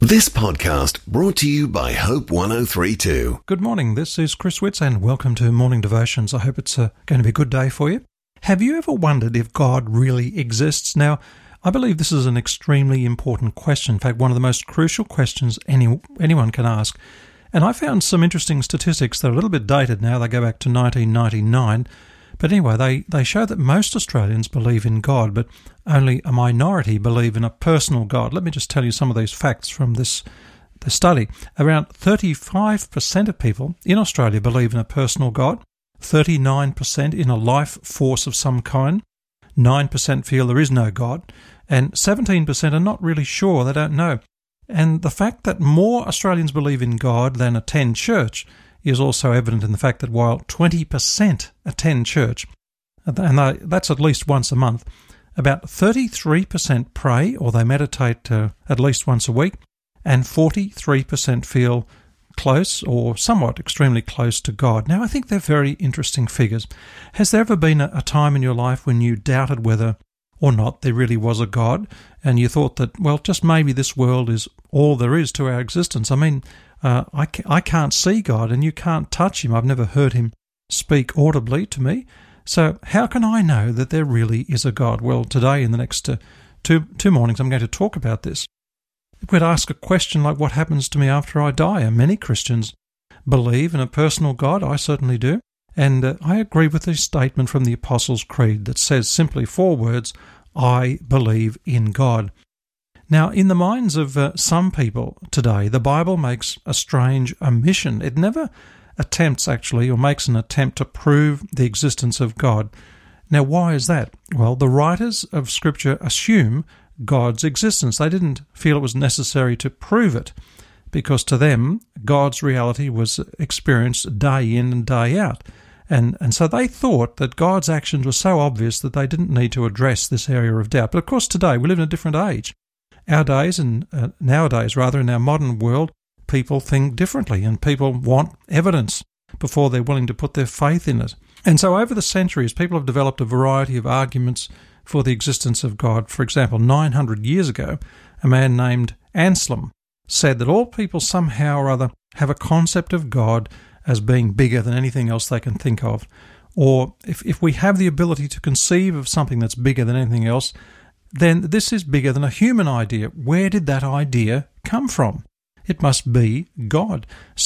This podcast brought to you by Hope 1032. Good morning, this is Chris Witts and welcome to Morning Devotions. I hope it's going to be a good day for you. Have you ever wondered if God really exists? Now, I believe this is an extremely important question. In fact, one of the most crucial questions anyone can ask. And I found some interesting statistics that are a little bit dated now. They go back to 1999. But anyway, they show that most Australians believe in God, but only a minority believe in a personal God. Let me just tell you some of these facts from this study. Around 35% of people in Australia believe in a personal God, 39% in a life force of some kind, 9% feel there is no God, and 17% are not really sure, they don't know. And the fact that more Australians believe in God than attend church is also evident in the fact that while 20% attend church, and that's at least once a month, about 33% pray or they meditate at least once a week, and 43% feel close or somewhat extremely close to God. Now, I think they're very interesting figures. Has there ever been a time in your life when you doubted whether or not there really was a God, and you thought that, well, just maybe this world is all there is to our existence? I mean, I can't see God and you can't touch him. I've never heard him speak audibly to me. So how can I know that there really is a God? Well, today in the next two mornings I'm going to talk about this. If we'd ask a question like, what happens to me after I die? And many Christians believe in a personal God. I certainly do. And I agree with the statement from the Apostles' Creed that says simply 4 words, I believe in God. Now, in the minds of some people today, the Bible makes a strange omission. It never attempts actually, or makes an attempt to prove the existence of God. Now, why is that? Well, the writers of Scripture assume God's existence. They didn't feel it was necessary to prove it, because to them, God's reality was experienced day in and day out. And so they thought that God's actions were so obvious that they didn't need to address this area of doubt. But of course, today we live in a different age. Nowadays, in our modern world, people think differently and people want evidence before they're willing to put their faith in it. And so over the centuries, people have developed a variety of arguments for the existence of God. For example, 900 years ago, a man named Anselm said that all people somehow or other have a concept of God as being bigger than anything else they can think of. Or if we have the ability to conceive of something that's bigger than anything else, then this is bigger than a human idea. Where did that idea come from? It must be God.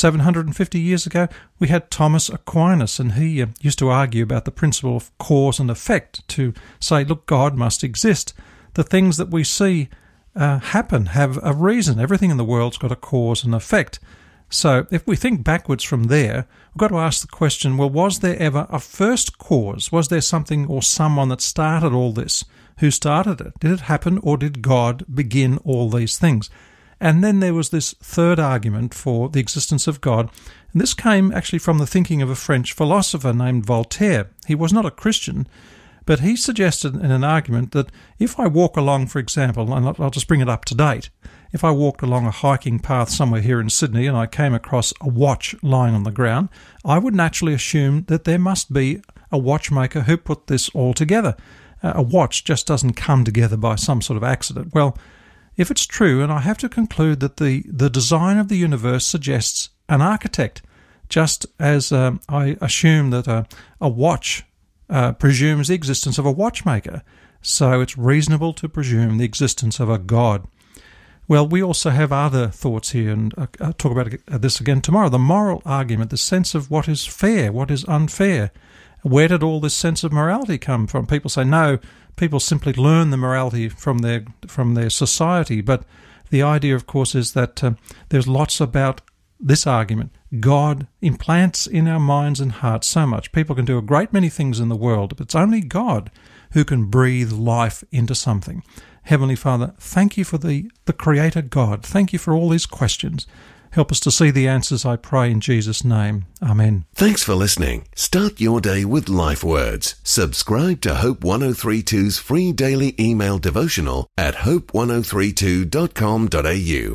750 years ago, we had Thomas Aquinas, and he used to argue about the principle of cause and effect, to say, look, God must exist. The things that we see happen have a reason. Everything in the world's got a cause and effect. So if we think backwards from there, we've got to ask the question, well, was there ever a first cause? Was there something or someone that started all this? Who started it? Did it happen, or did God begin all these things? And then there was this third argument for the existence of God, and this came actually from the thinking of a French philosopher named Voltaire. He was not a Christian, but he suggested in an argument that if I walk along, for example, and I'll just bring it up to date, if I walked along a hiking path somewhere here in Sydney and I came across a watch lying on the ground, I would naturally assume that there must be a watchmaker who put this all together. A watch just doesn't come together by some sort of accident. Well, if it's true, and I have to conclude that the design of the universe suggests an architect, just as I assume that a watch presumes the existence of a watchmaker, so it's reasonable to presume the existence of a God. Well, we also have other thoughts here, and I'll talk about this again tomorrow. The moral argument, the sense of what is fair, what is unfair. Where did all this sense of morality come from? People say, no, people simply learn the morality from their society. But the idea, of course, is that there's lots about this argument. God implants in our minds and hearts so much. People can do a great many things in the world, but it's only God who can breathe life into something. Heavenly Father, thank you for the Creator God. Thank you for all these questions. Help us to see the answers, I pray in Jesus' name. Amen. Thanks for listening. Start your day with Life Words. Subscribe to Hope 1032's free daily email devotional at hope1032.com.au.